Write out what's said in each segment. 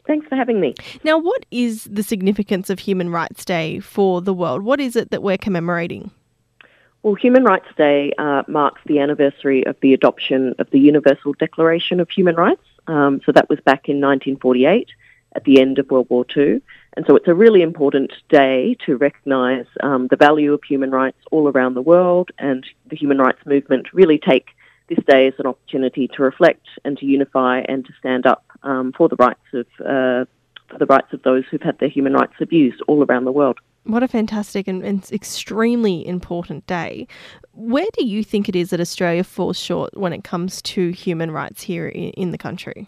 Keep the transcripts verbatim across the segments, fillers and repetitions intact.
Thanks for having me. Now, what is the significance of Human Rights Day for the world? What is it that we're commemorating? Well, Human Rights Day uh, marks the anniversary of the adoption of the Universal Declaration of Human Rights. Um, so that was back in nineteen forty-eight, at the end of World War Two. And so it's a really important day to recognise um, the value of human rights all around the world, and the human rights movement really take this day as an opportunity to reflect and to unify and to stand up um, for the rights of uh, for the rights of those who've had their human rights abused all around the world. What a fantastic and, and extremely important day. Where do you think it is that Australia falls short when it comes to human rights here in, in the country?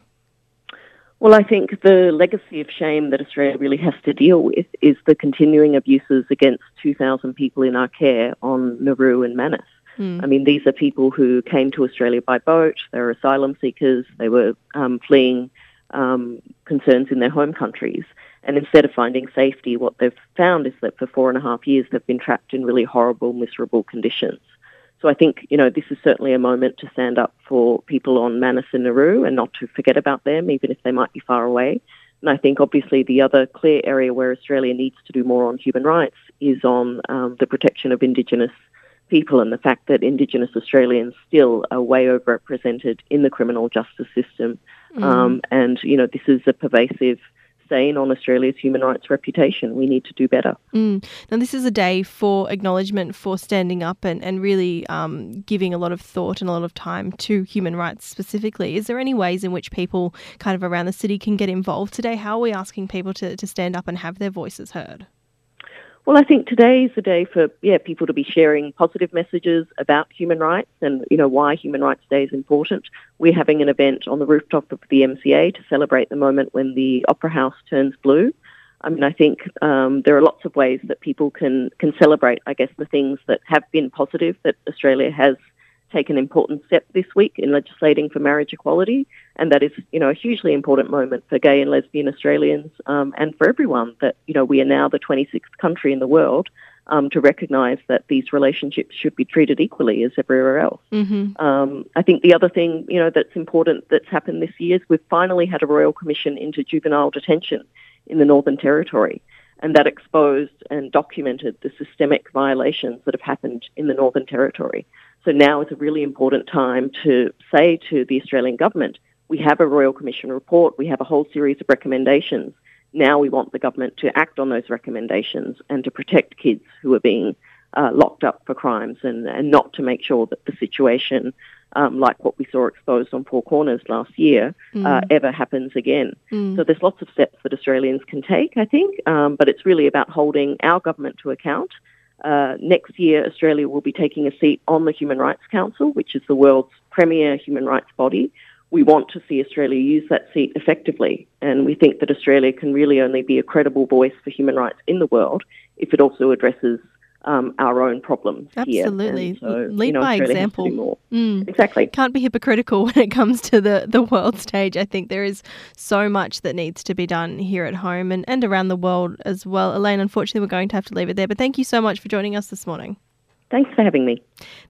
Well, I think the legacy of shame that Australia really has to deal with is the continuing abuses against two thousand people in our care on Nauru and Manus. Mm. I mean, these are people who came to Australia by boat. They were asylum seekers. They were um, fleeing um, concerns in their home countries. And instead of finding safety, what they've found is that for four and a half years, they've been trapped in really horrible, miserable conditions. So I think, you know, this is certainly a moment to stand up for people on Manus and Nauru and not to forget about them, even if they might be far away. And I think, obviously, the other clear area where Australia needs to do more on human rights is on um, the protection of Indigenous people, and the fact that Indigenous Australians still are way overrepresented in the criminal justice system. Mm. Um, and, you know, this is a pervasive stain on Australia's human rights reputation. We need to do better. Mm. Now, this is a day for acknowledgement, for standing up and, and really um, giving a lot of thought and a lot of time to human rights specifically. Is there any ways in which people kind of around the city can get involved today? How are we asking people to, to stand up and have their voices heard? Well, I think today is a day for yeah people to be sharing positive messages about human rights and, you know, why Human Rights Day is important. We're having an event on the rooftop of the M C A to celebrate the moment when the Opera House turns blue. I mean, I think um, there are lots of ways that people can, can celebrate, I guess, the things that have been positive, that Australia has taken an important step this week in legislating for marriage equality, and that is, you know, a hugely important moment for gay and lesbian Australians um, and for everyone, that, you know, we are now the twenty-sixth country in the world um, to recognise that these relationships should be treated equally as everywhere else. Mm-hmm. Um, I think the other thing, you know, that's important that's happened this year is we've finally had a Royal Commission into juvenile detention in the Northern Territory, and that exposed and documented the systemic violations that have happened in the Northern Territory. So now is a really important time to say to the Australian government, we have a Royal Commission report, we have a whole series of recommendations. Now we want the government to act on those recommendations and to protect kids who are being uh, locked up for crimes, and, and not to make sure that the situation, um, like what we saw exposed on Four Corners last year, mm. uh, ever happens again. Mm. So there's lots of steps that Australians can take, I think, um, but it's really about holding our government to account. Uh, next year, Australia will be taking a seat on the Human Rights Council, which is the world's premier human rights body. We want to see Australia use that seat effectively, and we think that Australia can really only be a credible voice for human rights in the world if it also addresses um, our own problems. Absolutely. Here. So, lead you know, by Australia example. Has to do more. Mm. Exactly. Can't be hypocritical when it comes to the, the world stage. I think there is so much that needs to be done here at home and, and around the world as well. Elaine, unfortunately, we're going to have to leave it there, but thank you so much for joining us this morning. Thanks for having me.